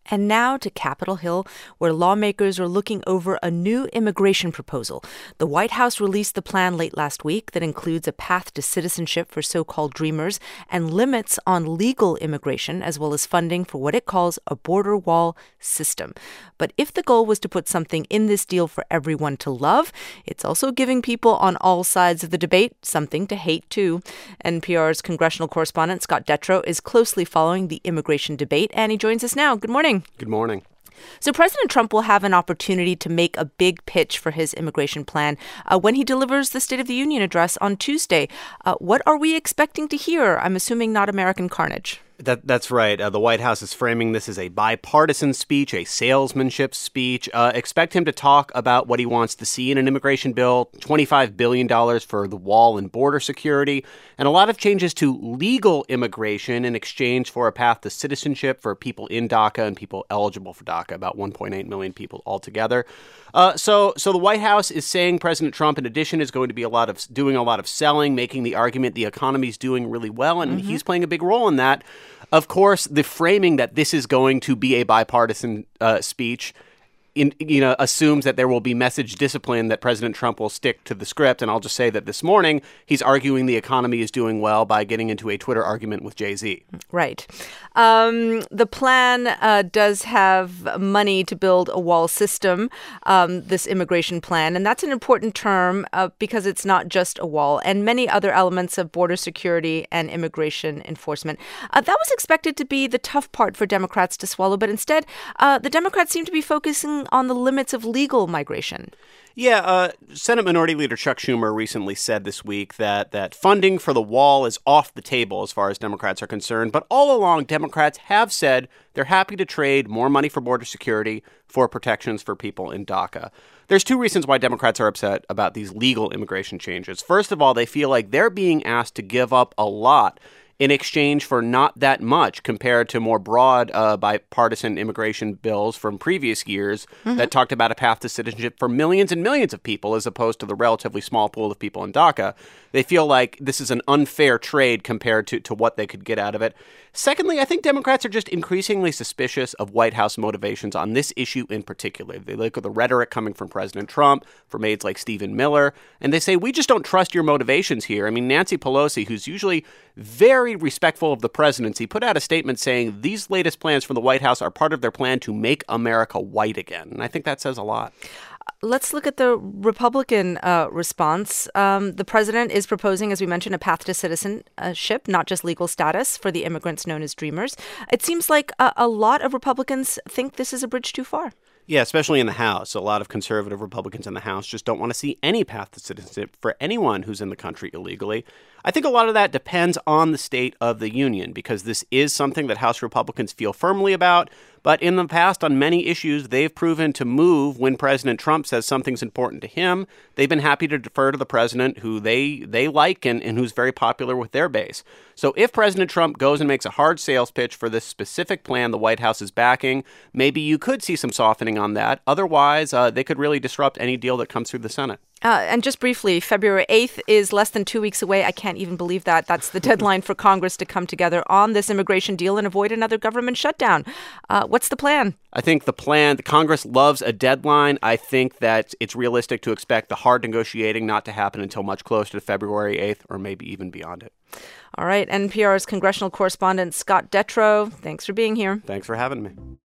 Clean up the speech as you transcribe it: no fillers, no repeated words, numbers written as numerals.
And now to Capitol Hill, where lawmakers are looking over a new immigration proposal. The White House released the plan late last week that includes a path to citizenship for so-called Dreamers and limits on legal immigration, as well as funding for what it calls a border wall system. But if the goal was to put something in this deal for everyone to love, it's also giving people on all sides of the debate something to hate, too. NPR's congressional correspondent Scott Detrow is closely following the immigration debate, and he joins us now. Good morning. Good morning. So President Trump will have an opportunity to make a big pitch for his immigration plan when he delivers the State of the Union address on Tuesday. What are we expecting to hear? I'm assuming not American carnage. That's right. The White House is framing this as a bipartisan speech, a salesmanship speech. Expect him to talk about what he wants to see in an immigration bill, $25 billion for the wall and border security, and a lot of changes to legal immigration in exchange for a path to citizenship for people in DACA and people eligible for DACA, about 1.8 million people altogether. So the White House is saying President Trump, in addition, is going to be doing a lot of selling, making the argument the economy is doing really well, and he's playing a big role in that. Of course, the framing that this is going to be a bipartisan speech assumes that there will be message discipline, that President Trump will stick to the script. And I'll just say that this morning, he's arguing the economy is doing well by getting into a Twitter argument with Jay-Z. Right. The plan does have money to build a wall system, this immigration plan. And that's an important term because it's not just a wall, and many other elements of border security and immigration enforcement. That was expected to be the tough part for Democrats to swallow. But instead, the Democrats seem to be focusing on the limits of legal migration. Yeah, Senate Minority Leader Chuck Schumer recently said this week that funding for the wall is off the table as far as Democrats are concerned. But all along, Democrats have said they're happy to trade more money for border security for protections for people in DACA. There's two reasons why Democrats are upset about these legal immigration changes. First of all, they feel like they're being asked to give up a lot in exchange for not that much compared to more broad bipartisan immigration bills from previous years that talked about a path to citizenship for millions and millions of people as opposed to the relatively small pool of people in DACA. They feel like this is an unfair trade compared to what they could get out of it. Secondly, I think Democrats are just increasingly suspicious of White House motivations on this issue in particular. They look at the rhetoric coming from President Trump, from aides like Stephen Miller, and they say, we just don't trust your motivations here. I mean, Nancy Pelosi, who's usually very respectful of the presidency, put out a statement saying these latest plans from the White House are part of their plan to make America white again. And I think that says a lot. Let's look at the Republican response. The president is proposing, as we mentioned, a path to citizenship, not just legal status, for the immigrants known as Dreamers. It seems like a lot of Republicans think this is a bridge too far. Yeah, especially in the House. A lot of conservative Republicans in the House just don't want to see any path to citizenship for anyone who's in the country illegally. I think a lot of that depends on the state of the union, because this is something that House Republicans feel firmly about. But in the past, on many issues, they've proven to move when President Trump says something's important to him. They've been happy to defer to the president who they like and who's very popular with their base. So if President Trump goes and makes a hard sales pitch for this specific plan the White House is backing, maybe you could see some softening on that. Otherwise, they could really disrupt any deal that comes through the Senate. And just briefly, February 8th is less than 2 weeks away. I can't even believe that. That's the deadline for Congress to come together on this immigration deal and avoid another government shutdown. What's the plan? I think the Congress loves a deadline. I think that it's realistic to expect the hard negotiating not to happen until much closer to February 8th or maybe even beyond it. All right. NPR's congressional correspondent Scott Detrow, thanks for being here. Thanks for having me.